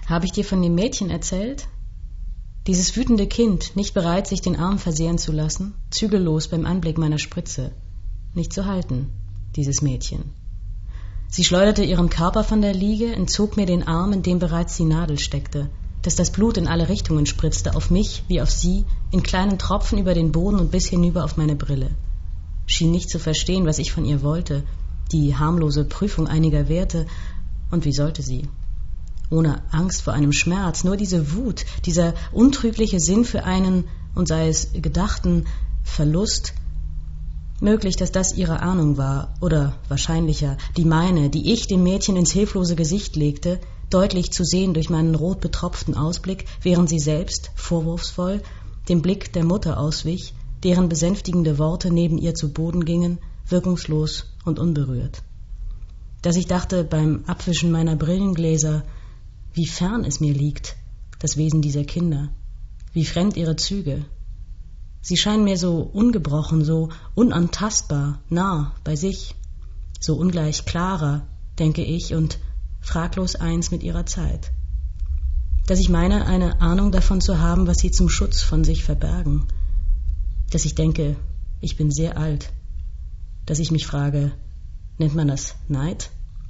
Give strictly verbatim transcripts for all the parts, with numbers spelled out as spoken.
Habe ich dir von dem Mädchen erzählt? Dieses wütende Kind, nicht bereit, sich den Arm versehren zu lassen, zügellos beim Anblick meiner Spritze. Nicht zu halten, dieses Mädchen. Sie schleuderte ihren Körper von der Liege, entzog mir den Arm, in dem bereits die Nadel steckte, dass das Blut in alle Richtungen spritzte, auf mich wie auf sie, in kleinen Tropfen über den Boden und bis hinüber auf meine Brille. Schien nicht zu verstehen, was ich von ihr wollte, die harmlose Prüfung einiger Werte, und wie sollte sie? Ohne Angst vor einem Schmerz, nur diese Wut, dieser untrügliche Sinn für einen, und sei es gedachten, Verlust. Möglich, dass das ihre Ahnung war, oder wahrscheinlicher, die meine, die ich dem Mädchen ins hilflose Gesicht legte, deutlich zu sehen durch meinen rot betropften Ausblick, während sie selbst, vorwurfsvoll, dem Blick der Mutter auswich, deren besänftigende Worte neben ihr zu Boden gingen, wirkungslos und unberührt. Dass ich dachte beim Abwischen meiner Brillengläser, wie fern es mir liegt, das Wesen dieser Kinder, wie fremd ihre Züge. Sie scheinen mir so ungebrochen, so unantastbar, nah bei sich, so ungleich klarer, denke ich, und fraglos eins mit ihrer Zeit. Dass ich meine, eine Ahnung davon zu haben, was sie zum Schutz von sich verbergen. Dass ich denke, ich bin sehr alt. Dass ich mich frage, nennt man das Neid?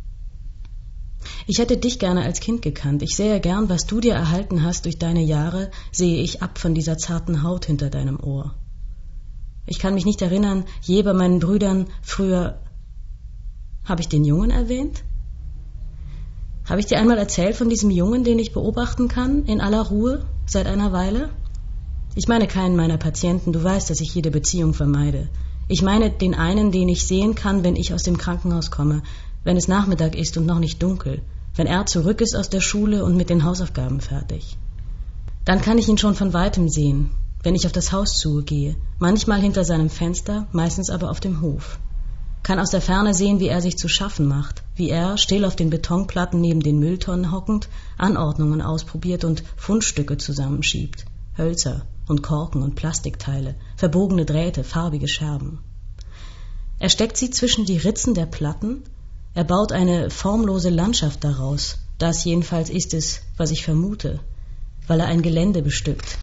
Ich hätte dich gerne als Kind gekannt. Ich sähe gern, was du dir erhalten hast durch deine Jahre, sehe ich ab von dieser zarten Haut hinter deinem Ohr. Ich kann mich nicht erinnern, je bei meinen Brüdern früher... Habe ich den Jungen erwähnt? Habe ich dir einmal erzählt von diesem Jungen, den ich beobachten kann, in aller Ruhe, seit einer Weile? Ich meine keinen meiner Patienten, du weißt, dass ich jede Beziehung vermeide. Ich meine den einen, den ich sehen kann, wenn ich aus dem Krankenhaus komme, wenn es Nachmittag ist und noch nicht dunkel, wenn er zurück ist aus der Schule und mit den Hausaufgaben fertig. Dann kann ich ihn schon von Weitem sehen, wenn ich auf das Haus zugehe, manchmal hinter seinem Fenster, meistens aber auf dem Hof. Kann aus der Ferne sehen, wie er sich zu schaffen macht, wie er, still auf den Betonplatten neben den Mülltonnen hockend, Anordnungen ausprobiert und Fundstücke zusammenschiebt, Hölzer und Korken und Plastikteile, verbogene Drähte, farbige Scherben. Er steckt sie zwischen die Ritzen der Platten. Er baut eine formlose Landschaft daraus, das jedenfalls ist es, was ich vermute, weil er ein Gelände bestückt.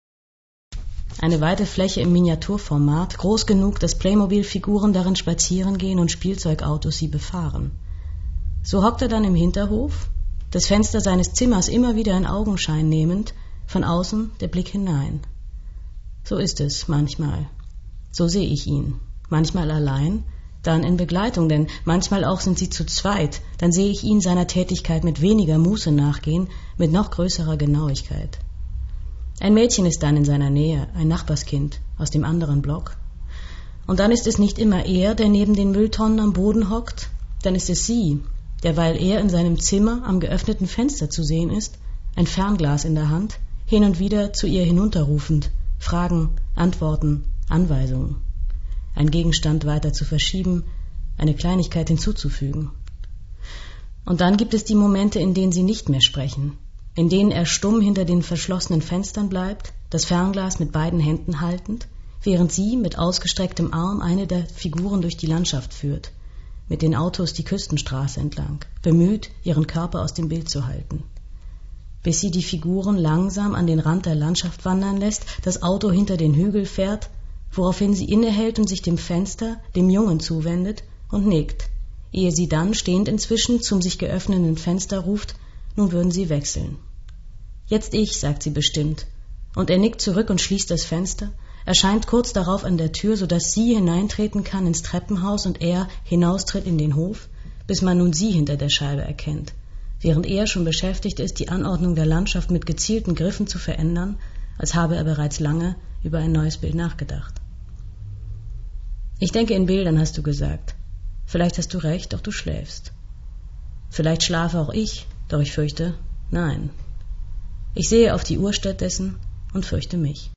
Eine weite Fläche im Miniaturformat, groß genug, dass Playmobil-Figuren darin spazieren gehen und Spielzeugautos sie befahren. So hockt er dann im Hinterhof, das Fenster seines Zimmers immer wieder in Augenschein nehmend, von außen der Blick hinein. So ist es manchmal. So sehe ich ihn, manchmal allein, dann in Begleitung, denn manchmal auch sind sie zu zweit, dann sehe ich ihn seiner Tätigkeit mit weniger Muße nachgehen, mit noch größerer Genauigkeit. Ein Mädchen ist dann in seiner Nähe, ein Nachbarskind aus dem anderen Block. Und dann ist es nicht immer er, der neben den Mülltonnen am Boden hockt, dann ist es sie, derweil er in seinem Zimmer am geöffneten Fenster zu sehen ist, ein Fernglas in der Hand, hin und wieder zu ihr hinunterrufend, Fragen, Antworten, Anweisungen. Ein Gegenstand weiter zu verschieben, eine Kleinigkeit hinzuzufügen. Und dann gibt es die Momente, in denen sie nicht mehr sprechen, in denen er stumm hinter den verschlossenen Fenstern bleibt, das Fernglas mit beiden Händen haltend, während sie mit ausgestrecktem Arm eine der Figuren durch die Landschaft führt, mit den Autos die Küstenstraße entlang, bemüht, ihren Körper aus dem Bild zu halten. Bis sie die Figuren langsam an den Rand der Landschaft wandern lässt, das Auto hinter den Hügel fährt, woraufhin sie innehält und sich dem Fenster, dem Jungen zuwendet und nickt, ehe sie dann, stehend inzwischen, zum sich geöffneten Fenster ruft, nun würden sie wechseln. Jetzt ich, sagt sie bestimmt, und er nickt zurück und schließt das Fenster, erscheint kurz darauf an der Tür, sodass sie hineintreten kann ins Treppenhaus und er hinaustritt in den Hof, bis man nun sie hinter der Scheibe erkennt, während er schon beschäftigt ist, die Anordnung der Landschaft mit gezielten Griffen zu verändern, als habe er bereits lange über ein neues Bild nachgedacht. Ich denke in Bildern, hast du gesagt. Vielleicht hast du recht, doch du schläfst. Vielleicht schlafe auch ich, doch ich fürchte, nein. Ich sehe auf die Uhr stattdessen und fürchte mich.